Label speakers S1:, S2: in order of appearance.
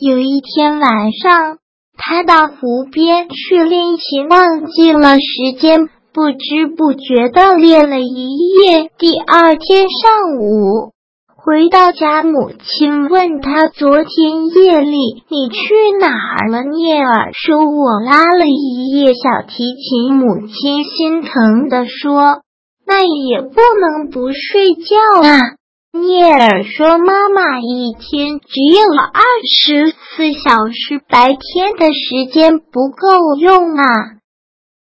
S1: 有一天晚上，他到湖边去练琴，忘记了时间，不知不觉地练了一夜。第二天上午回到家，母亲问他昨天夜里你去哪儿了？聂耳说我拉了一夜小提琴。母亲心疼地说，那也不能不睡觉啊。聂耳说妈妈一天只有24小时，白天的时间不够用啊。